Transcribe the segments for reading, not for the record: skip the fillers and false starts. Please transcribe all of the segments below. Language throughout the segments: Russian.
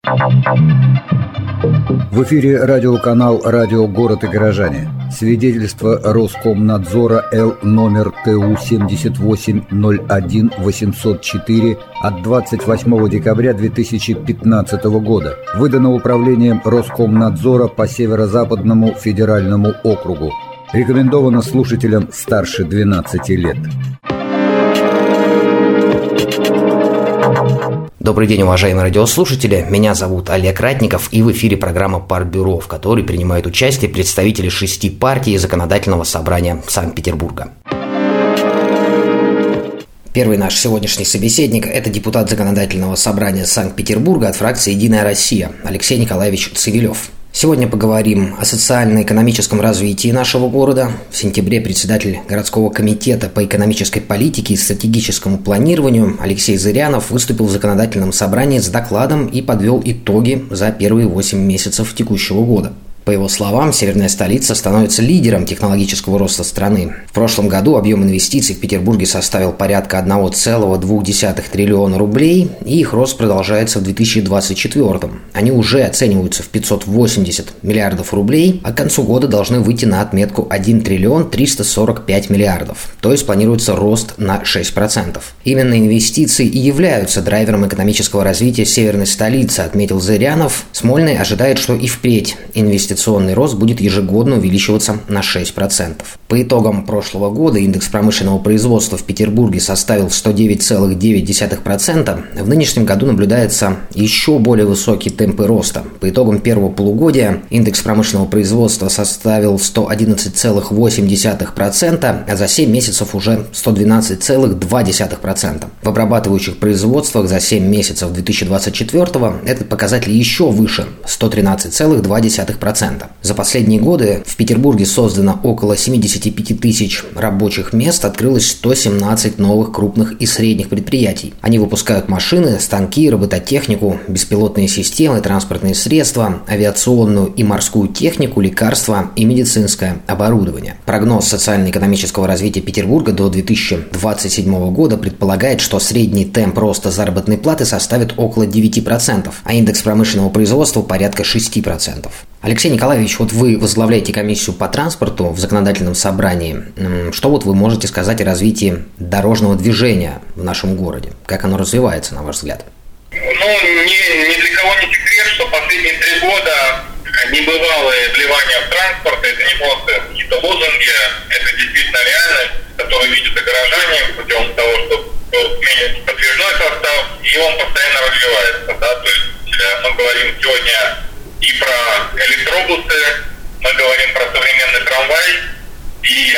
В эфире радиоканал «Радио Город и горожане». Свидетельство Роскомнадзора Л номер ТУ 7801-804 от 28 декабря 2015 года. Выдано Управлением Роскомнадзора по Северо-Западному федеральному округу. Рекомендовано слушателям старше 12 лет. Добрый день, уважаемые радиослушатели. Меня зовут Олег Ратников, и в эфире программа «Партбюро», в которой принимают участие представители 6 партий Законодательного собрания Санкт-Петербурга. Первый наш сегодняшний собеседник – это депутат Законодательного собрания Санкт-Петербурга от фракции «Единая Россия» Алексей Николаевич Цивилев. Сегодня поговорим о социально-экономическом развитии нашего города. В сентябре председатель городского комитета по экономической политике и стратегическому планированию Алексей Зырянов выступил в законодательном собрании с докладом и подвел итоги за первые 8 месяцев текущего года. По его словам, северная столица становится лидером технологического роста страны. В прошлом году объем инвестиций в Петербурге составил порядка 1,2 триллиона рублей, и их рост продолжается в 2024. Они уже оцениваются в 580 миллиардов рублей, а к концу года должны выйти на отметку 1 триллион 345 миллиардов, то есть планируется рост на 6%. Именно инвестиции и являются драйвером экономического развития северной столицы, отметил Зырянов. Смольный ожидает, что и впредь инвестиционный рост будет ежегодно увеличиваться на 6%. По итогам прошлого года индекс промышленного производства в Петербурге составил 109,9%. В нынешнем году наблюдается еще более высокие темпы роста. По итогам первого полугодия индекс промышленного производства составил 111,8%, а за 7 месяцев уже 112,2%. В обрабатывающих производствах за 7 месяцев 2024 этот показатель еще выше – 113,2%. За последние годы в Петербурге создано около 75 тысяч рабочих мест, открылось 117 новых крупных и средних предприятий. Они выпускают машины, станки, робототехнику, беспилотные системы, транспортные средства, авиационную и морскую технику, лекарства и медицинское оборудование. Прогноз социально-экономического развития Петербурга до 2027 года предполагает, что средний темп роста заработной платы составит около 9%, а индекс промышленного производства порядка 6%. Алексей Николаевич, вот вы возглавляете комиссию по транспорту в законодательном собрании. Что вот вы можете сказать о развитии дорожного движения в нашем городе? Как оно развивается, на ваш взгляд? Ни для кого не секрет, что последние 3 года небывалое вливание в транспорт – это не просто какие-то лозунги, это действительно реальность, которую видят и горожане путем того, что сменится подвижной состав, и он постоянно развивается. Да? То есть мы говорим сегодня и про электробусы, мы говорим про современный трамвай, и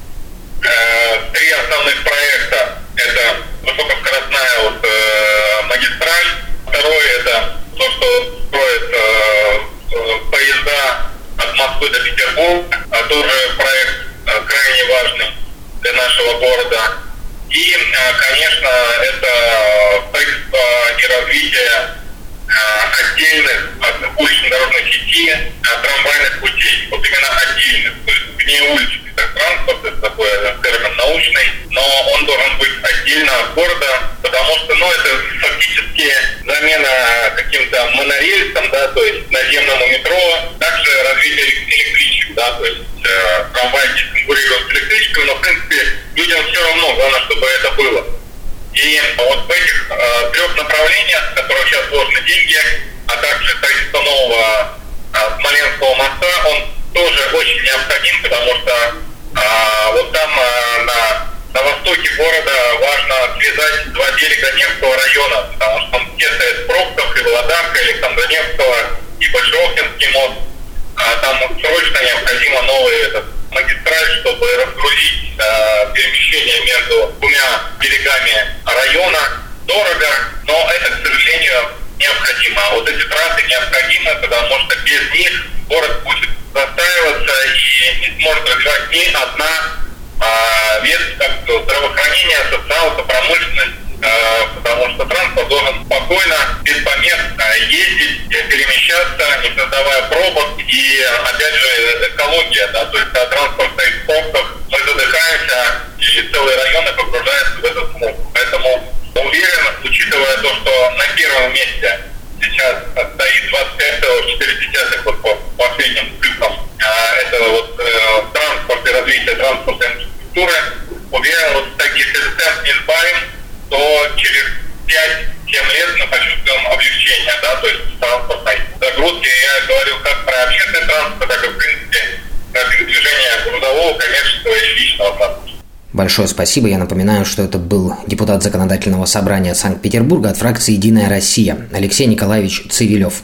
3 основных проекта – это высокоскоростная магистраль, второе – это то, что строит поезда от Москвы до Петербурга, тоже проект крайне важный для нашего города, и, конечно, это строительство и развитие отдельных от улично-дорожной сети, трамвайных путей, вот именно отдельных, то есть внеуличный транспорт, это такой термин научный, но он должен быть отдельно от города, потому что, это фактически замена каким-то монорельсом, да, то есть наземному метро, также развитие электричек, да, то есть трамвай конкурирует с электричками, но в принципе людям все равно, главное, чтобы это было. И вот в этих 3 направлениях, в которых сейчас вложены деньги, а также строительство нового Смоленского моста, он тоже очень необходим, потому что вот там на востоке города важно связать 2 берега Невского района, потому что там все стоят в пробках, и Володарка, и Александра Невского, и Большеохтинский мост. Там срочно необходимо новый магистраль, чтобы разгрузить перемещение между 2 берегами района. Дорого, но это, к сожалению, необходимо. Вот эти трассы необходимы, потому что без них город будет застраиваться и не сможет развивать ни одна ветвь, как здравоохранение, социалка, промышленность, потому что транспорт должен спокойно, без помех ездить, перемещаться, не создавая пробок. И, опять же, экология, да, то есть, когда транспорт стоит в пробках, мы задыхаемся, и целые районы погружаются в этот смог. Поэтому уверен, учитывая то, что на первом месте сейчас стоит транспорта и инфраструктуры. Уверен, вот если этот темп не сбавим, то через 5-7 лет мы почувствуем облегчение, да, то есть транспортной загрузки. Я говорю как про общественный транспорт, так и, в принципе, про движение грузового, коммерческого и личного транспорта. Большое спасибо. Я напоминаю, что это был депутат Законодательного собрания Санкт-Петербурга от фракции «Единая Россия» Алексей Николаевич Цивилев.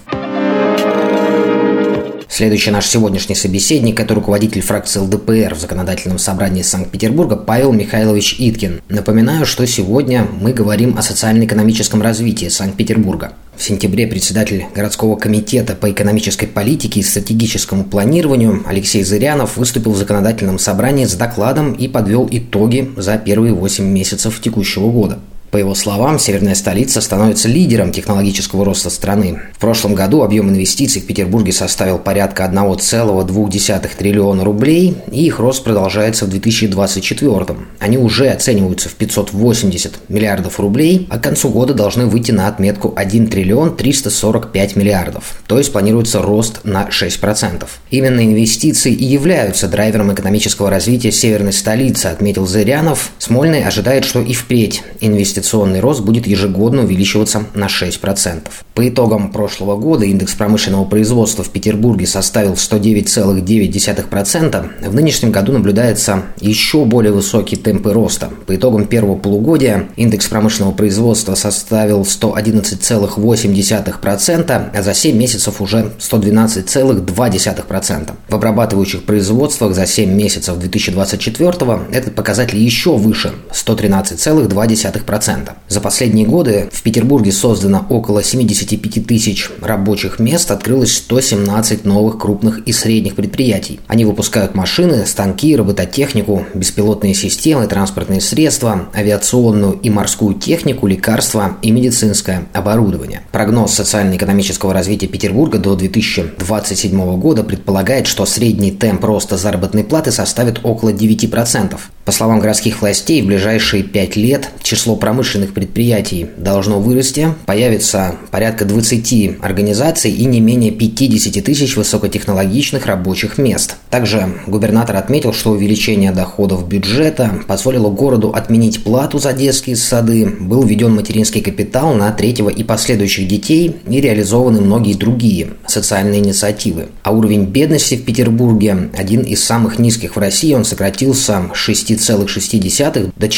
Следующий наш сегодняшний собеседник – это руководитель фракции ЛДПР в Законодательном собрании Санкт-Петербурга Павел Михайлович Иткин. Напоминаю, что сегодня мы говорим о социально-экономическом развитии Санкт-Петербурга. В сентябре председатель городского комитета по экономической политике и стратегическому планированию Алексей Зырянов выступил в Законодательном собрании с докладом и подвел итоги за первые 8 месяцев текущего года. По его словам, северная столица становится лидером технологического роста страны. В прошлом году объем инвестиций в Петербурге составил порядка 1,2 триллиона рублей, и их рост продолжается в 2024. Они уже оцениваются в 580 миллиардов рублей, а к концу года должны выйти на отметку 1 триллион 345 миллиардов, то есть планируется рост на 6%. Именно инвестиции и являются драйвером экономического развития северной столицы, отметил Зырянов. Смольный ожидает, что и впредь инвестиционный рост будет ежегодно увеличиваться на 6%. По итогам прошлого года индекс промышленного производства в Петербурге составил 109,9%. В нынешнем году наблюдается еще более высокие темпы роста. По итогам первого полугодия индекс промышленного производства составил 111,8%, а за 7 месяцев уже 112,2%. В обрабатывающих производствах за 7 месяцев 2024 этот показатель еще выше – 113,2%. За последние годы в Петербурге создано около 75 тысяч рабочих мест, открылось 117 новых крупных и средних предприятий. Они выпускают машины, станки, робототехнику, беспилотные системы, транспортные средства, авиационную и морскую технику, лекарства и медицинское оборудование. Прогноз социально-экономического развития Петербурга до 2027 года предполагает, что средний темп роста заработной платы составит около 9%. По словам городских властей, в ближайшие 5 лет число промышленных предприятий должно вырасти, появится порядка 20 организаций и не менее 50 тысяч высокотехнологичных рабочих мест. Также губернатор отметил, что увеличение доходов бюджета позволило городу отменить плату за детские сады, был введен материнский капитал на третьего и последующих детей и реализованы многие другие социальные инициативы. А уровень бедности в Петербурге один из самых низких в России, он сократился с 6,6 до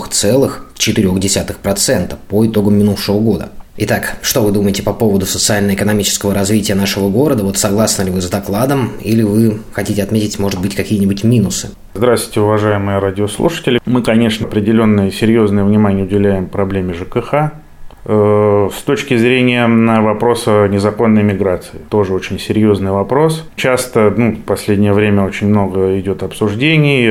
4,4% по итогам минувшего года. Итак, что вы думаете по поводу социально-экономического развития нашего города? Вот согласны ли вы с докладом или вы хотите отметить, может быть, какие-нибудь минусы? Здравствуйте, уважаемые радиослушатели. Мы, конечно, определенное серьезное внимание уделяем проблеме ЖКХ. С точки зрения вопроса незаконной миграции, тоже очень серьезный вопрос. Часто, в последнее время очень много идет обсуждений,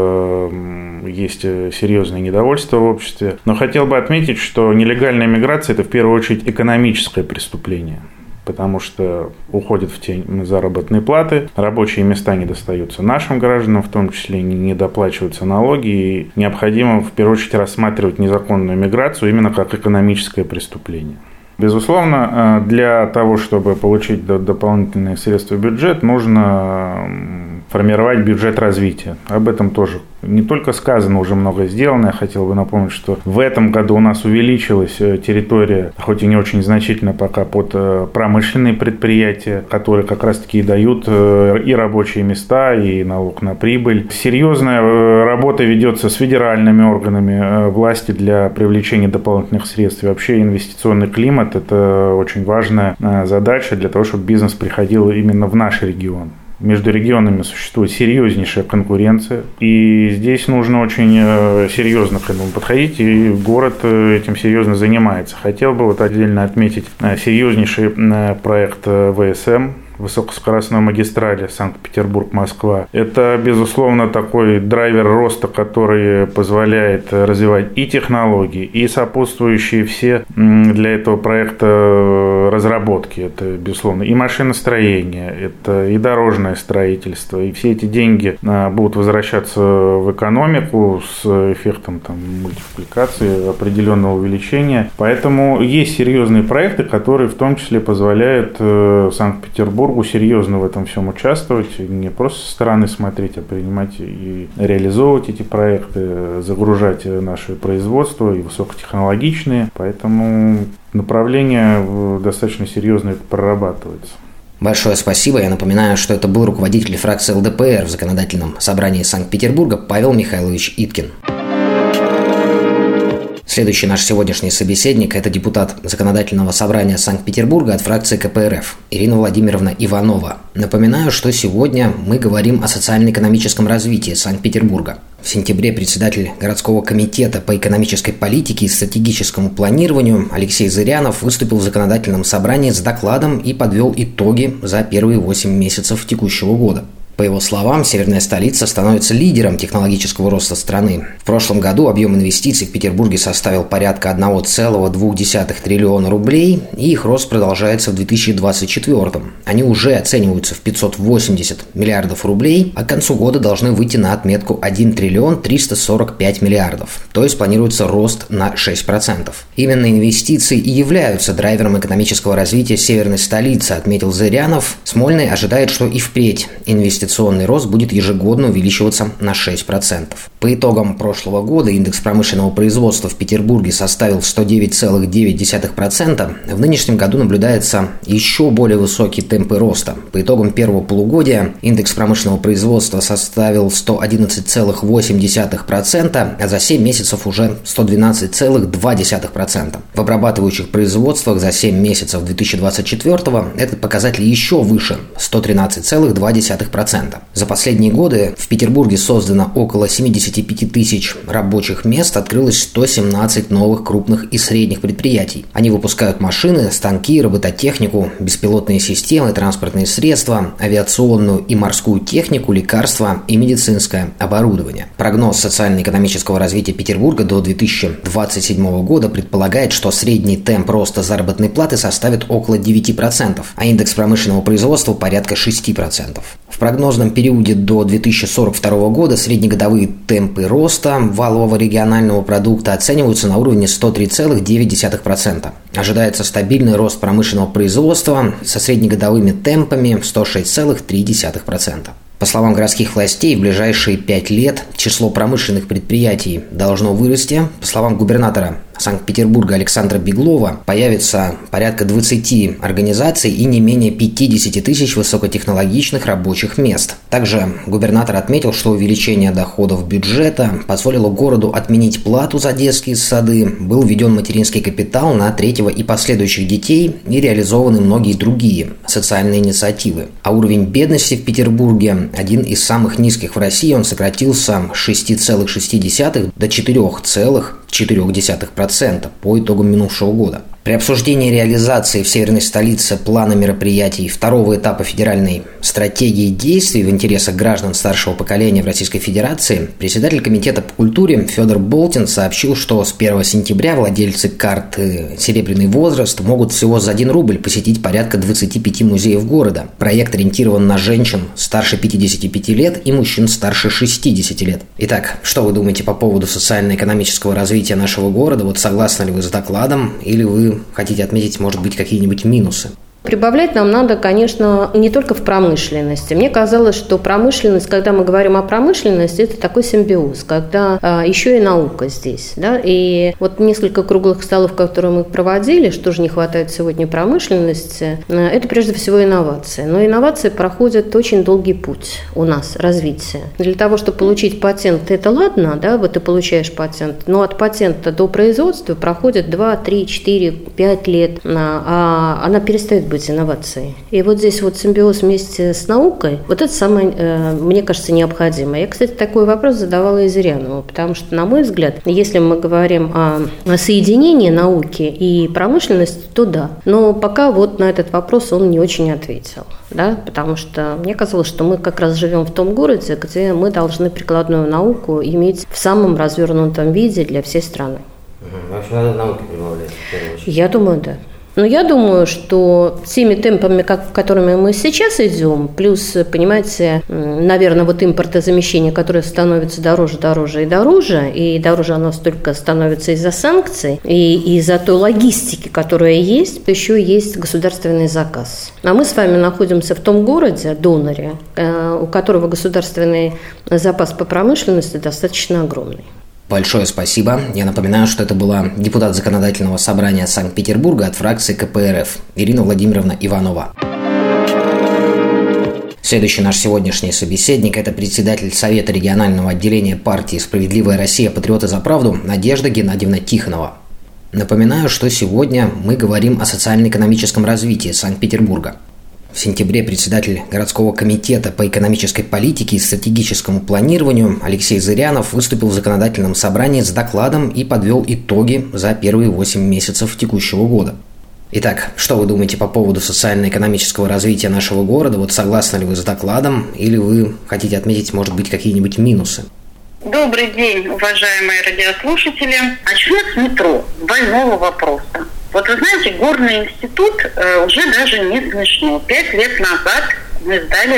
есть серьезное недовольство в обществе. Но хотел бы отметить, что нелегальная миграция – это в первую очередь экономическое преступление, потому что уходят в тень заработные платы, рабочие места не достаются нашим гражданам, в том числе не доплачиваются налоги, и необходимо в первую очередь рассматривать незаконную миграцию именно как экономическое преступление. Безусловно, для того, чтобы получить дополнительные средства в бюджет, нужно формировать бюджет развития. Об этом тоже не только сказано, уже много сделано. Я хотел бы напомнить, что в этом году у нас увеличилась территория, хоть и не очень значительно пока, под промышленные предприятия, которые как раз-таки дают и рабочие места, и налог на прибыль. Серьезная работа ведется с федеральными органами власти для привлечения дополнительных средств. И вообще инвестиционный климат – это очень важная задача для того, чтобы бизнес приходил именно в наш регион. Между регионами существует серьезнейшая конкуренция, и здесь нужно очень серьезно к этому подходить, и город этим серьезно занимается. Хотел бы отдельно отметить серьезнейший проект ВСМ, высокоскоростной магистрали Санкт-Петербург-Москва. Это, безусловно, такой драйвер роста, который позволяет развивать и технологии, и сопутствующие все для этого проекта разработки. Это, безусловно, и машиностроение, это и дорожное строительство. И все эти деньги будут возвращаться в экономику с эффектом мультипликации, определенного увеличения. Поэтому есть серьезные проекты, которые в том числе позволяют Санкт-Петербургу Петербургу серьезно в этом всем участвовать, не просто со стороны смотреть, а принимать и реализовывать эти проекты, загружать наше производство и высокотехнологичные. Поэтому направление достаточно серьезно прорабатывается. Большое спасибо. Я напоминаю, что это был руководитель фракции ЛДПР в Законодательном собрании Санкт-Петербурга Павел Михайлович Иткин. Следующий наш сегодняшний собеседник – это депутат Законодательного собрания Санкт-Петербурга от фракции КПРФ Ирина Владимировна Иванова. Напоминаю, что сегодня мы говорим о социально-экономическом развитии Санкт-Петербурга. В сентябре председатель городского комитета по экономической политике и стратегическому планированию Алексей Зырянов выступил в Законодательном собрании с докладом и подвел итоги за первые 8 месяцев текущего года. По его словам, северная столица становится лидером технологического роста страны. В прошлом году объем инвестиций в Петербурге составил порядка 1,2 триллиона рублей, и их рост продолжается в 2024. Они уже оцениваются в 580 миллиардов рублей, а к концу года должны выйти на отметку 1 триллион 345 миллиардов, то есть планируется рост на 6%. Именно инвестиции и являются драйвером экономического развития северной столицы, отметил Зырянов. Смольный ожидает, что и впредь инвестиционный рост будет ежегодно увеличиваться на 6%. По итогам прошлого года индекс промышленного производства в Петербурге составил 109,9%. В нынешнем году наблюдается еще более высокие темпы роста. По итогам первого полугодия индекс промышленного производства составил 111,8%, а за 7 месяцев уже 112,2%. В обрабатывающих производствах за 7 месяцев 2024 этот показатель еще выше – 113,2%. За последние годы в Петербурге создано около 75 тысяч рабочих мест, открылось 117 новых крупных и средних предприятий. Они выпускают машины, станки, робототехнику, беспилотные системы, транспортные средства, авиационную и морскую технику, лекарства и медицинское оборудование. Прогноз социально-экономического развития Петербурга до 2027 года предполагает, что средний темп роста заработной платы составит около 9%, а индекс промышленного производства порядка 6%. В прогнозном периоде до 2042 года среднегодовые темпы роста валового регионального продукта оцениваются на уровне 103,9%. Ожидается стабильный рост промышленного производства со среднегодовыми темпами 106,3%. По словам городских властей, в ближайшие 5 лет число промышленных предприятий должно вырасти. По словам губернатора Санкт-Петербурга Александра Беглова, появится порядка 20 организаций и не менее 50 тысяч высокотехнологичных рабочих мест. Также губернатор отметил, что увеличение доходов бюджета позволило городу отменить плату за детские сады, был введен материнский капитал на третьего и последующих детей и реализованы многие другие социальные инициативы. А уровень бедности в Петербурге один из самых низких в России, он сократился с 6,6 до 4,4% по итогам минувшего года. При обсуждении реализации в северной столице плана мероприятий второго этапа федеральной стратегии действий в интересах граждан старшего поколения в Российской Федерации председатель комитета по культуре Федор Болтин сообщил, что с 1 сентября владельцы карты «Серебряный возраст» могут всего за 1 рубль посетить порядка 25 музеев города. Проект ориентирован на женщин старше 55 лет и мужчин старше 60 лет. Итак, что вы думаете по поводу социально-экономического развития нашего города? Вот согласны ли вы с докладом или вы хотите отметить, может быть, какие-нибудь минусы? Прибавлять нам надо, конечно, не только в промышленности. Мне казалось, что промышленность, когда мы говорим о промышленности, это такой симбиоз, когда еще и наука здесь. Да? И вот несколько круглых столов, которые мы проводили, что же не хватает сегодня промышленности, это прежде всего инновации. Но инновации проходят очень долгий путь у нас, развитие. Для того, чтобы получить патент, это ладно, да, вот ты получаешь патент, но от патента до производства проходит 2, 3, 4, 5 лет, а она перестает быть инновацией. И вот здесь вот симбиоз вместе с наукой, вот это самое, мне кажется, необходимо. Я, кстати, такой вопрос задавала и Зырянову, потому что, на мой взгляд, если мы говорим о соединении науки и промышленности, то да. Но пока вот на этот вопрос он не очень ответил. Да? Потому что мне казалось, что мы как раз живем в том городе, где мы должны прикладную науку иметь в самом развернутом виде для всей страны. Вообще надо науки прибавлять, в первую очередь. Я думаю, да. Но я думаю, что теми темпами, которыми мы сейчас идем, плюс, понимаете, наверное, вот импортозамещение, которое становится дороже и дороже оно столько становится из-за санкций и из-за той логистики, которая есть, еще есть государственный заказ. А мы с вами находимся в том городе, доноре, у которого государственный запас по промышленности достаточно огромный. Большое спасибо. Я напоминаю, что это была депутат Законодательного собрания Санкт-Петербурга от фракции КПРФ Ирина Владимировна Иванова. Следующий наш сегодняшний собеседник – это председатель Совета регионального отделения партии «Справедливая Россия. Патриоты за правду» Надежда Геннадьевна Тихонова. Напоминаю, что сегодня мы говорим о социально-экономическом развитии Санкт-Петербурга. В сентябре председатель городского комитета по экономической политике и стратегическому планированию Алексей Зырянов выступил в законодательном собрании с докладом и подвел итоги за первые 8 месяцев текущего года. Итак, что вы думаете по поводу социально-экономического развития нашего города? Вот согласны ли вы с докладом или вы хотите отметить, может быть, какие-нибудь минусы? Добрый день, уважаемые радиослушатели. Начну с метро, больного вопроса. Вот вы знаете, Горный институт уже даже не смешно. 5 лет назад мы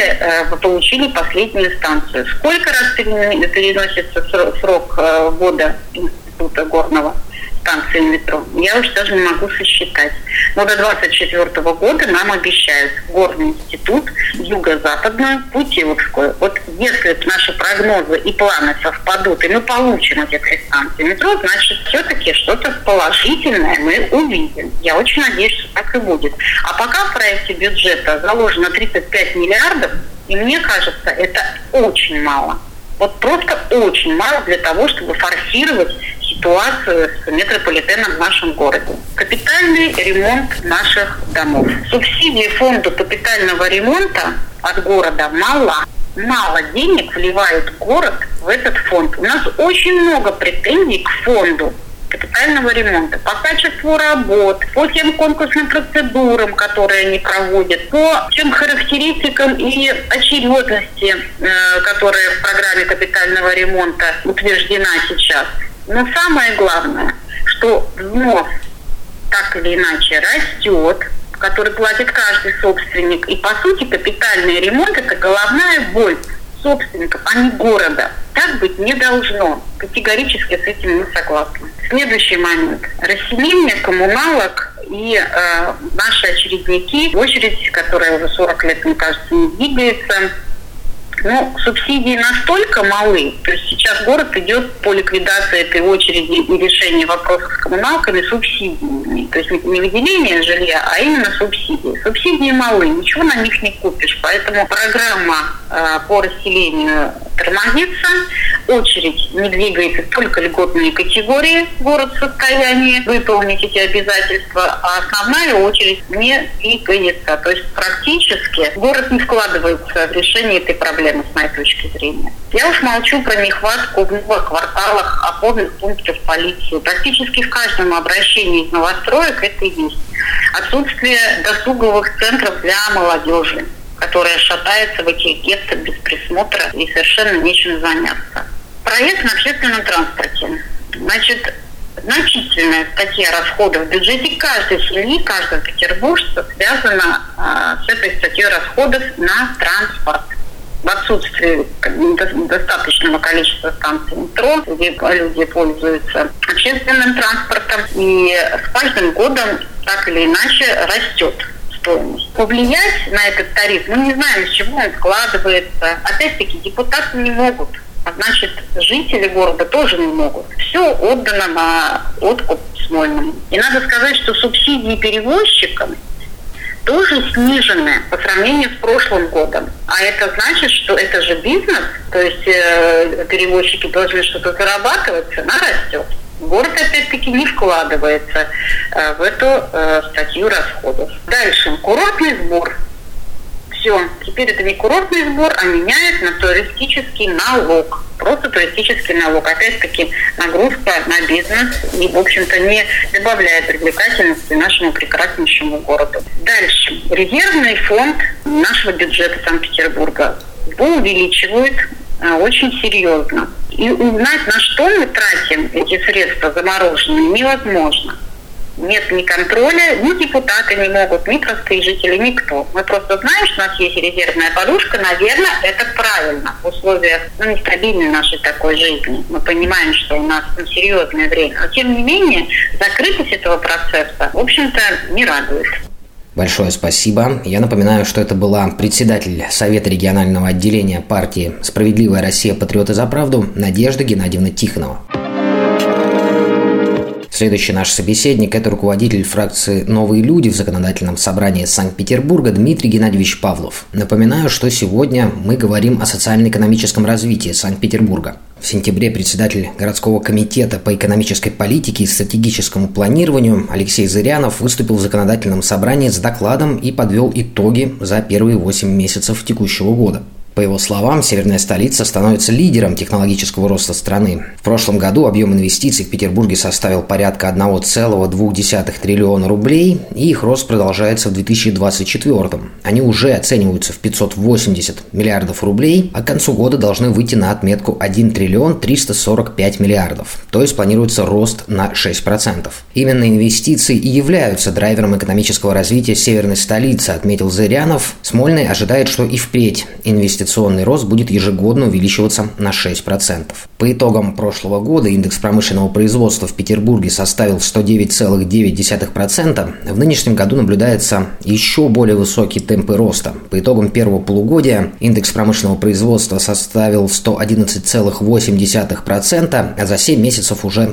получили последнюю станцию. Сколько раз переносится срок года института горного? Станции метро. Я уж даже не могу сосчитать. Но до 2024 года нам обещают Горный институт, Юго-Западную, Путиловскую. Вот если наши прогнозы и планы совпадут, и мы получим эти 3 станции метро, значит, все-таки что-то положительное мы увидим. Я очень надеюсь, что так и будет. А пока в проекте бюджета заложено 35 миллиардов, и мне кажется, это очень мало. Вот просто очень мало для того, чтобы форсировать ситуацию с метрополитеном в нашем городе. Капитальный ремонт наших домов. Субсидии фонду капитального ремонта от города мало. Мало денег вливает город в этот фонд. У нас очень много претензий к фонду капитального ремонта, по качеству работ, по тем конкурсным процедурам, которые они проводят, по тем характеристикам и очередности, которая в программе капитального ремонта утверждена сейчас. Но самое главное, что взнос так или иначе растет, который платит каждый собственник. И, по сути, капитальный ремонт – это головная боль собственников, а не города. Так быть не должно. Категорически с этим мы согласны. Следующий момент. Расселение коммуналок и наши очередники, очередь, которая уже 40 лет, мне кажется, не двигается. Но субсидии настолько малы, то есть сейчас город идет по ликвидации этой очереди и решению вопросов с коммуналками субсидиями. То есть не выделение жилья, а именно субсидии. Субсидии малы, ничего на них не купишь. Поэтому программа по расселению тормозится, очередь не двигается, только льготные категории город в состоянии выполнить эти обязательства, а основная очередь не двигается. То есть практически город не вкладывается в решение этой проблемы с моей точки зрения. Я уж молчу про нехватку в новых кварталах опорных пунктов полиции. Практически в каждом обращении из новостроек это и есть. Отсутствие досуговых центров для молодежи, которая шатается в этих гетто без присмотра и совершенно нечем заняться. Проект на общественном транспорте. Значит, значительная статья расходов в бюджете каждой семьи, каждого петербуржца связана с этой статьей расходов на транспорт. В отсутствии достаточного количества станций метро, где люди пользуются общественным транспортом, и с каждым годом так или иначе растет стоимость. Повлиять на этот тариф, мы не знаем, из чего он складывается. Опять-таки, депутаты не могут. А значит, жители города тоже не могут. Все отдано на откуп Смольному. И надо сказать, что субсидии перевозчикам тоже снижены по сравнению с прошлым годом. А это значит, что это же бизнес, то есть перевозчики должны что-то зарабатывать, цена растет. Город, опять-таки, не вкладывается в эту статью расходов. Дальше. Курортный сбор. Все. Теперь это не курортный сбор, а меняют на туристический налог. Просто туристический налог. Опять-таки, нагрузка на бизнес и, в общем-то, не добавляет привлекательности нашему прекраснейшему городу. Дальше. Резервный фонд нашего бюджета Санкт-Петербурга увеличивают очень серьезно. И узнать, на что мы тратим эти средства замороженные, невозможно. нет ни контроля, ни депутаты не могут, ни простые жители, никто. Мы просто знаем, что у нас есть резервная подушка, наверное, это правильно в условиях нестабильной нашей такой жизни. Мы понимаем, что у нас серьезное время. Но тем не менее, закрытость этого процесса, в общем-то, не радует. Большое спасибо. Я напоминаю, что это была председатель Совета регионального отделения партии «Справедливая Россия. Патриоты за правду» Надежда Геннадьевна Тихонова. Следующий наш собеседник – это руководитель фракции «Новые люди» в Законодательном собрании Санкт-Петербурга Дмитрий Геннадьевич Павлов. Напоминаю, что сегодня мы говорим о социально-экономическом развитии Санкт-Петербурга. В сентябре председатель городского комитета по экономической политике и стратегическому планированию Алексей Зырянов выступил в Законодательном собрании с докладом и подвел итоги за первые 8 месяцев текущего года. По его словам, северная столица становится лидером технологического роста страны. В прошлом году объем инвестиций в Петербурге составил порядка 1,2 триллиона рублей, и их рост продолжается в 2024. Они уже оцениваются в 580 миллиардов рублей, а к концу года должны выйти на отметку 1 триллион 345 миллиардов, то есть планируется рост на 6%. Именно инвестиции и являются драйвером экономического развития северной столицы, отметил Зырянов. Смольный ожидает, что и впредь инвестиционный рост будет ежегодно увеличиваться на 6%. По итогам прошлого года индекс промышленного производства в Петербурге составил 109,9%. В нынешнем году наблюдается еще более высокие темпы роста. По итогам первого полугодия индекс промышленного производства составил 111,8%, а за 7 месяцев уже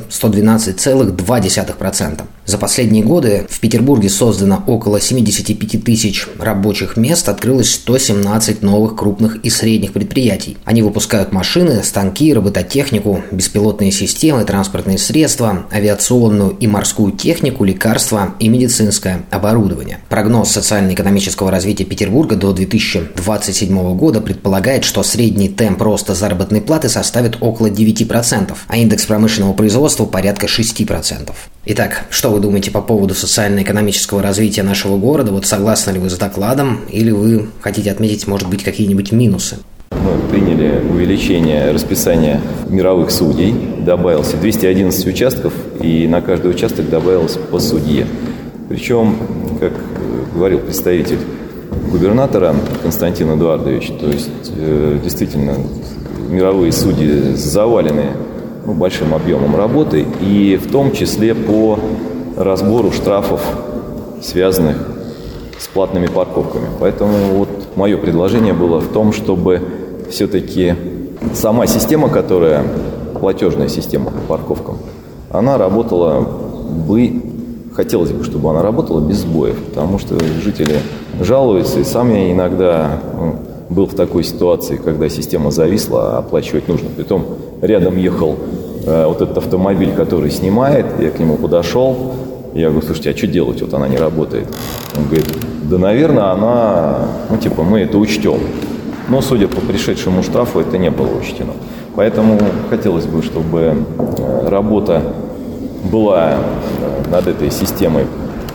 112,2%. За последние годы в Петербурге создано около 75 тысяч рабочих мест, открылось 117 новых крупных и средних предприятий. Они выпускают машины, станки, робототехнику, беспилотные системы, транспортные средства, авиационную и морскую технику, лекарства и медицинское оборудование. Прогноз социально-экономического развития Петербурга до 2027 года предполагает, что средний темп роста заработной платы составит около 9%, а индекс промышленного производства порядка 6%. Итак, что вы думаете по поводу социально-экономического развития нашего города? Вот согласны ли вы с докладом или вы хотите отметить, может быть, какие-нибудь минусы? Мы приняли увеличение расписания мировых судей. Добавился 211 участков, и на каждый участок добавилось по судье. Причем, как говорил представитель губернатора Константин Эдуардович, то есть действительно мировые судьи завалены большим объемом работы, и в том числе по разбору штрафов, связанных с платными парковками. Поэтому вот мое предложение было в том, чтобы все-таки сама система, которая платежная система по парковкам, она работала бы, хотелось бы, чтобы она работала без сбоев, потому что жители жалуются, и сам я иногда был в такой ситуации, когда система зависла, а оплачивать нужно. Притом рядом ехал вот этот автомобиль, который снимает, я к нему подошел, я говорю: слушайте, а что делать, вот она не работает. Он говорит: да, наверное, она, мы это учтем. Но, судя по пришедшему штрафу, это не было учтено. Поэтому хотелось бы, чтобы работа была над этой системой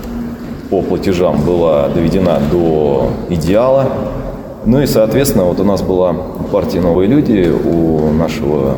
по платежам была доведена до идеала. Ну и, соответственно, вот у нас была партия «Новые люди», у нашего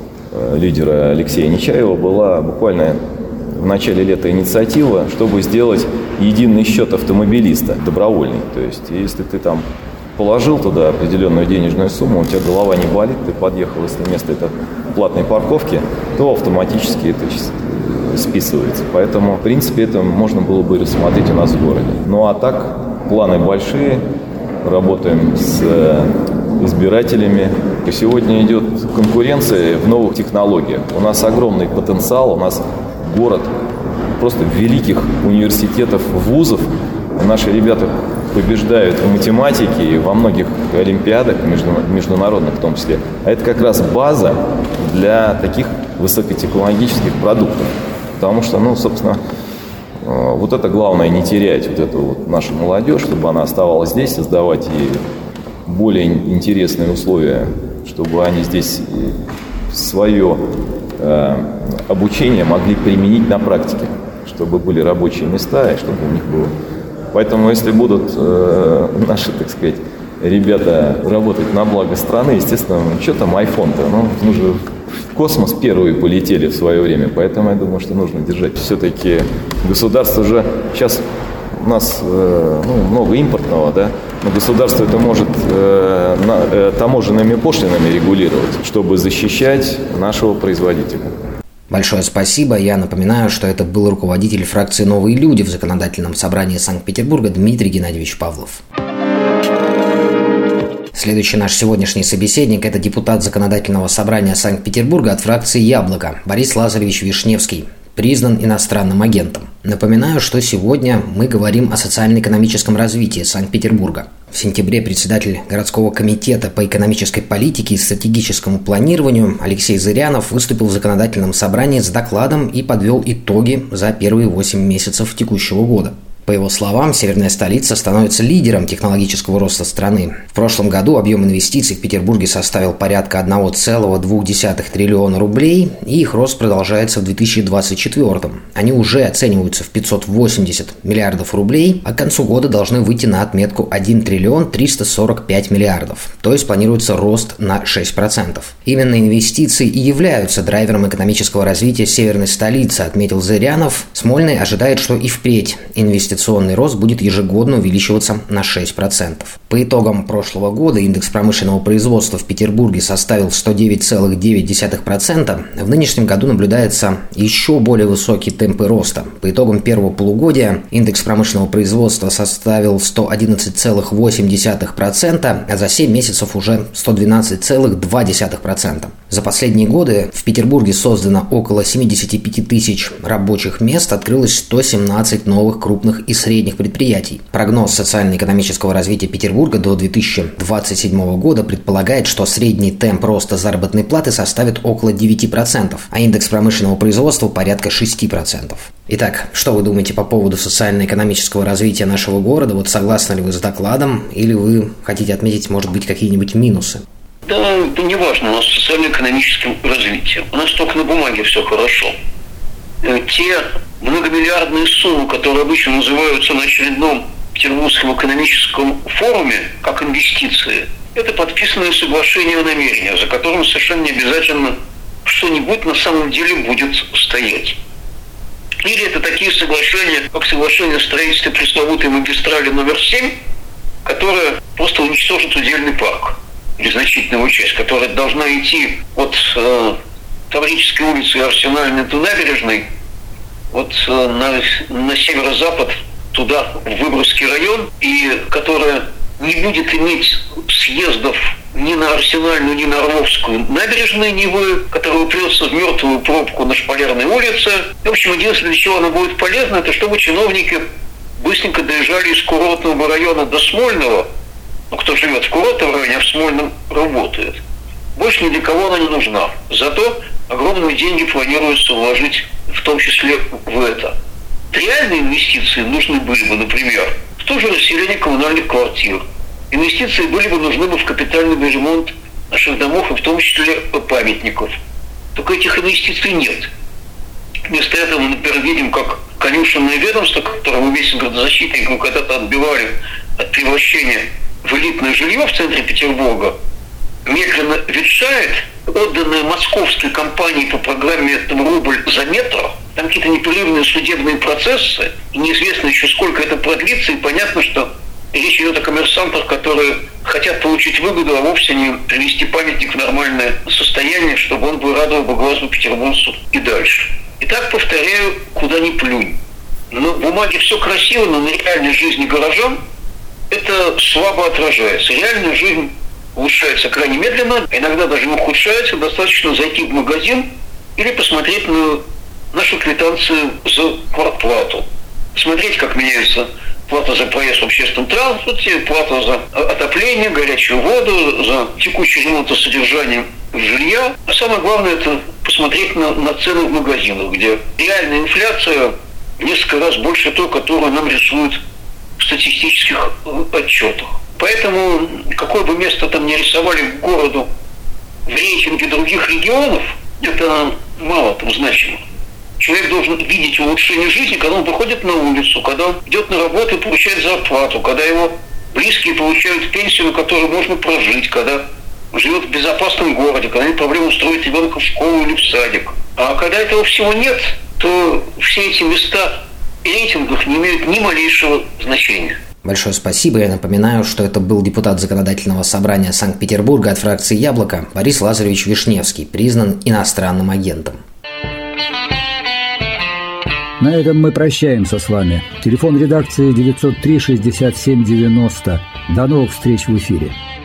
лидера Алексея Нечаева была буквально в начале лета инициатива, чтобы сделать единый счет автомобилиста, добровольный. То есть, если ты там положил туда определенную денежную сумму, у тебя голова не болит, ты подъехал, если место это платной парковки, то автоматически это списывается. Поэтому, в принципе, это можно было бы рассмотреть у нас в городе. Ну а так, планы большие, работаем с избирателями. Сегодня идет конкуренция в новых технологиях. У нас огромный потенциал, у нас город просто великих университетов, вузов. Наши ребята побеждают в математике и во многих олимпиадах, международных в том числе. А это как раз база для таких высокотехнологических продуктов. Потому что, собственно, вот это главное, не терять вот эту вот нашу молодежь, чтобы она оставалась здесь, создавать ей более интересные условия, чтобы они здесь свое обучение могли применить на практике, чтобы были рабочие места и чтобы у них было. Поэтому, если будут наши, так сказать, ребята работать на благо страны, естественно, что там iPhone-то, в космос первые полетели в свое время. Поэтому я думаю, что нужно держать. Все-таки государство же сейчас у нас много импортного, да, но государство это может таможенными пошлинами регулировать, чтобы защищать нашего производителя. Большое спасибо. Я напоминаю, что это был руководитель фракции «Новые люди» в Законодательном собрании Санкт-Петербурга Дмитрий Геннадьевич Павлов. Следующий наш сегодняшний собеседник – это депутат Законодательного собрания Санкт-Петербурга от фракции «Яблоко» Борис Лазаревич Вишневский, признан иностранным агентом. Напоминаю, что сегодня мы говорим о социально-экономическом развитии Санкт-Петербурга. В сентябре председатель городского комитета по экономической политике и стратегическому планированию Алексей Зырянов выступил в законодательном собрании с докладом и подвел итоги за первые 8 месяцев текущего года. По его словам, северная столица становится лидером технологического роста страны. В прошлом году объем инвестиций в Петербурге составил порядка 1,2 триллиона рублей, и их рост продолжается в 2024. Они уже оцениваются в 580 миллиардов рублей, а к концу года должны выйти на отметку 1 триллион 345 миллиардов, то есть планируется рост на 6%. Именно инвестиции и являются драйвером экономического развития северной столицы, отметил Зырянов. Смольный ожидает, что и впредь инвестиционный рост будет ежегодно увеличиваться на 6%. По итогам прошлого года индекс промышленного производства в Петербурге составил 109,9%. В нынешнем году наблюдается еще более высокие темпы роста. По итогам первого полугодия индекс промышленного производства составил 111,8%, а за 7 месяцев уже 112,2%. За последние годы в Петербурге создано около 75 тысяч рабочих мест, открылось 117 новых крупных и средних предприятий. Прогноз социально-экономического развития Петербурга до 2027 года предполагает, что средний темп роста заработной платы составит около 9%, а индекс промышленного производства порядка 6%. Итак, что вы думаете по поводу социально-экономического развития нашего города? Вот согласны ли вы с докладом, или вы хотите отметить, может быть, какие-нибудь минусы? Да, не важно у нас социально-экономическое развитие. У нас только на бумаге все хорошо. Те многомиллиардные суммы, которые обычно называются на очередном Петербургском экономическом форуме как инвестиции, это подписанное соглашение о намерениях, за которым совершенно не обязательно что-нибудь на самом деле будет стоять. Или это такие соглашения, как соглашение о строительстве пресловутой магистрали номер 7, которая просто уничтожит удельный парк, или значительную его часть, которая должна идти от Таврической улицы и Арсенальной до Набережной, вот на северо-запад, туда, в Выборгский район, и которая не будет иметь съездов ни на Арсенальную, ни на Орловскую набережную Невы, которая упрется в мертвую пробку на Шпалерной улице. В общем, единственное, для чего она будет полезна, это чтобы чиновники быстренько доезжали из курортного района до Смольного. Ну, кто живет в курортном районе, а в Смольном работает. Больше ни для кого она не нужна. Зато огромные деньги планируется вложить в том числе в это. Реальные инвестиции нужны были бы, например, в то же расселение коммунальных квартир. Инвестиции были бы нужны бы в капитальный ремонт наших домов и в том числе памятников. Только этих инвестиций нет. Вместо этого мы, например, видим, как конюшенное ведомство, которое мы вместе с градозащитником когда-то отбивали от превращения в элитное жилье в центре Петербурга, медленно ветшает, отданная московской компании по программе «Рубль за метр». Там какие-то непрерывные судебные процессы, и неизвестно еще, сколько это продлится, и понятно, что речь идет о коммерсантах, которые хотят получить выгоду, а вовсе не привести памятник в нормальное состояние, чтобы он бы радовал бы глазу петербуржцу и дальше. Итак, повторяю, куда ни плюнь. На бумаге все красиво, но на реальной жизни горожан это слабо отражается. Реальная жизнь улучшается крайне медленно, иногда даже ухудшается. Достаточно зайти в магазин или посмотреть на нашу квитанцию за квартплату. Смотреть, как меняется плата за проезд в общественном транспорте, плата за отопление, горячую воду, за текущий ремонт и содержание жилья. А самое главное, это посмотреть на цены в магазинах, где реальная инфляция в несколько раз больше той, которую нам рисуют в статистических отчетах. Поэтому, какое бы место там ни рисовали к городу в рейтинге других регионов, это мало там значимо. Человек должен видеть улучшение жизни, когда он выходит на улицу, когда он идет на работу и получает зарплату, когда его близкие получают пенсию, на которую можно прожить, когда живет в безопасном городе, когда нет проблем устроить ребенка в школу или в садик. А когда этого всего нет, то все эти места в рейтингах не имеют ни малейшего значения. Большое спасибо. Я напоминаю, что это был депутат Законодательного собрания Санкт-Петербурга от фракции «Яблоко» Борис Лазаревич Вишневский, признан иностранным агентом. На этом мы прощаемся с вами. Телефон редакции 903-67-90. До новых встреч в эфире.